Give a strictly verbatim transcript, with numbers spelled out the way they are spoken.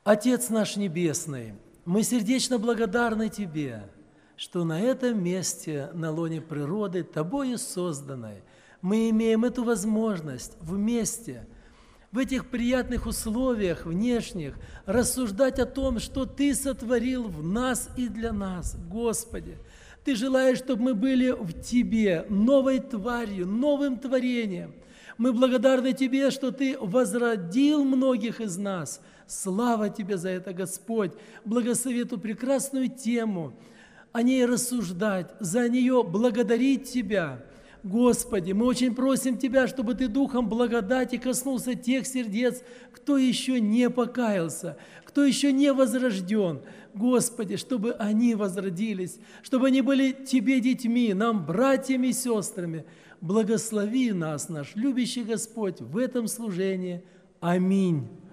Отец наш Небесный, мы сердечно благодарны Тебе, что на этом месте, на лоне природы, Тобою созданной, мы имеем эту возможность вместе, в этих приятных условиях внешних, рассуждать о том, что Ты сотворил в нас и для нас, Господи. Ты желаешь, чтобы мы были в Тебе новой тварью, новым творением. Мы благодарны Тебе, что Ты возродил многих из нас. Слава Тебе за это, Господь. Благослови эту прекрасную тему, о ней рассуждать, за нее благодарить Тебя. Господи, мы очень просим Тебя, чтобы Ты Духом благодати коснулся тех сердец, кто еще не покаялся, кто еще не возрожден. Господи, чтобы они возродились, чтобы они были Тебе детьми, нам братьями и сестрами. Благослови нас, наш любящий Господь, в этом служении. Аминь.